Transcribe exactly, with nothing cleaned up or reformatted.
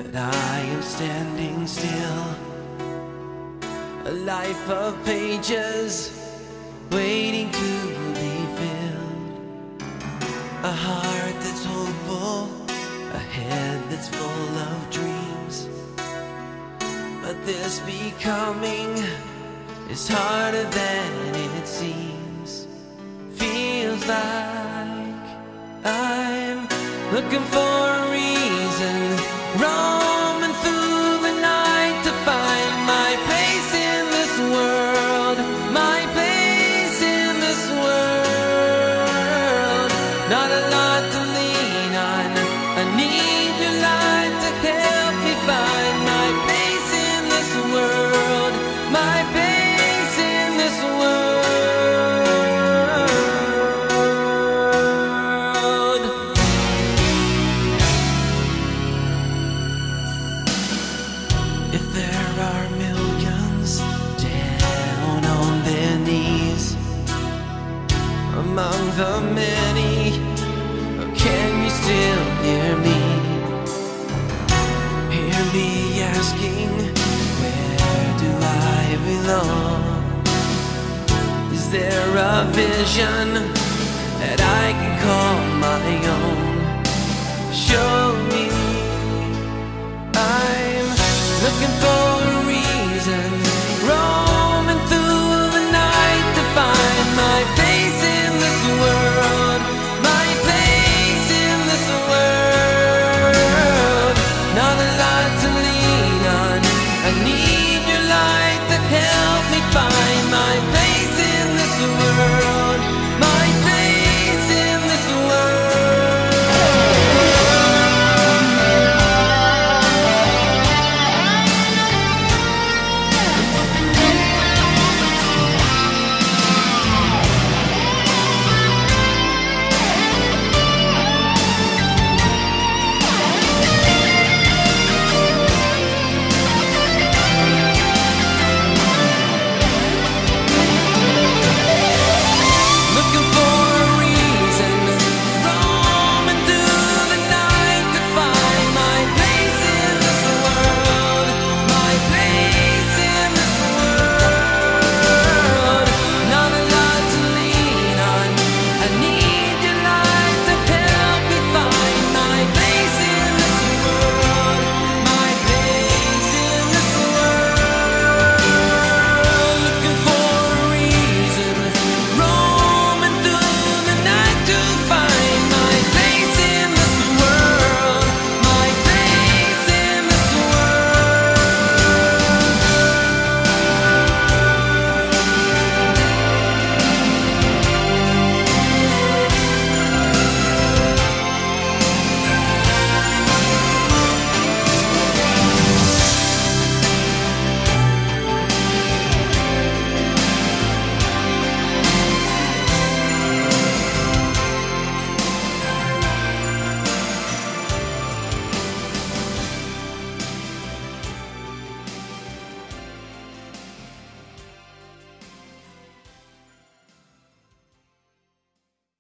that I am standing still. A life of pages waiting to be filled. A heart that's hopeful, a head that's full of dreams. But this becoming is harder than it seems. Feels like I'm looking for a reason, roaming through the night to find my place in this world, my place in this world. Not a lot to lean on, I need your light to help me find my place in this world, my place in this world. If there are millions down on their knees among the many, can you still hear me? Hear me asking, where do I belong? Is there a vision that I can call my own?